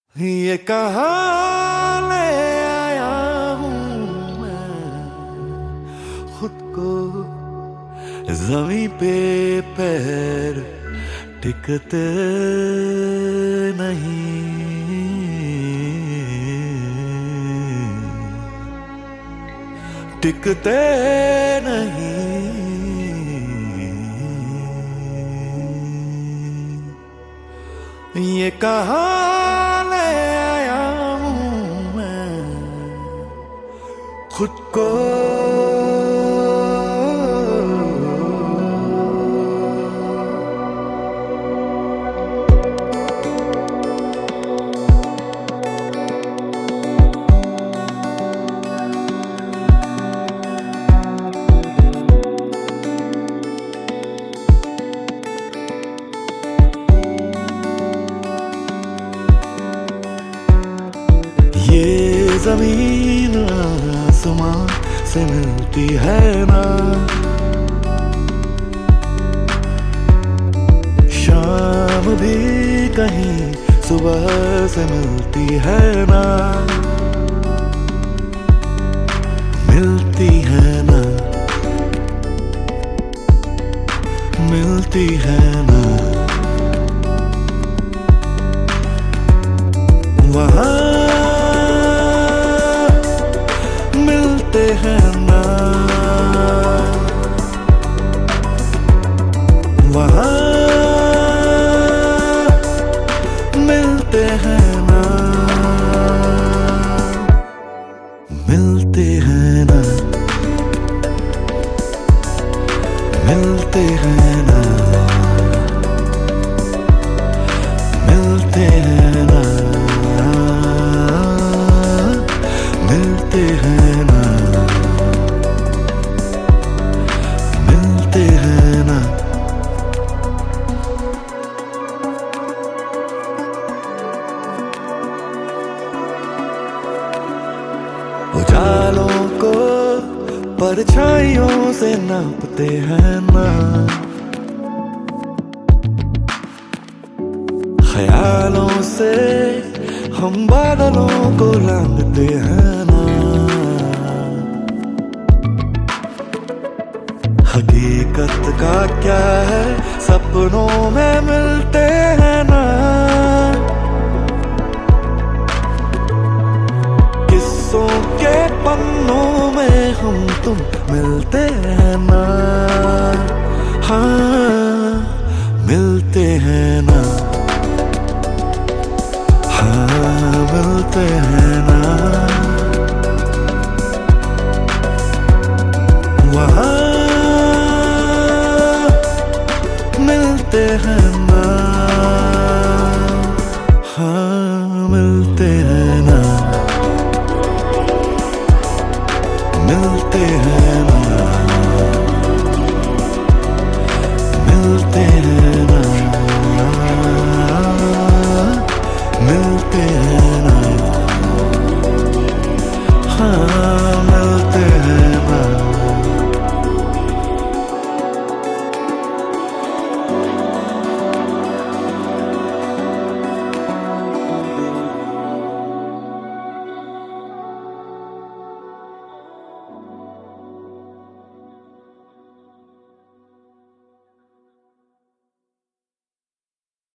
ये कहाँ ले आया हूँ मैं खुद को, जमीन पे पैर टिकते नहीं, टिकते नहीं। ये कहाँ ले आया हूँ मैं खुद को, ये जमीन आसमां से मिलती है ना, शाम भी कहीं सुबह से मिलती है ना, मिलती है ना, मिलती है ना। वहाँ मिलते हैं ना, वहाँ मिलते हैं ना, मिलते हैं ना, मिलते हैं ना, मिलते हैं ना, मिलते हैं ना, मिलते हैं ना। उजालों को परछाइयों से नापते हैं ना, ख्यालों से हम बादलों को लांघते हैं ना, हकीकत का क्या है सपनों में मिलते हैं ना, किस्सों के पन्नों में हम तुम मिलते हैं ना, हाँ मिलते हैं ना, हाँ मिलते हैं।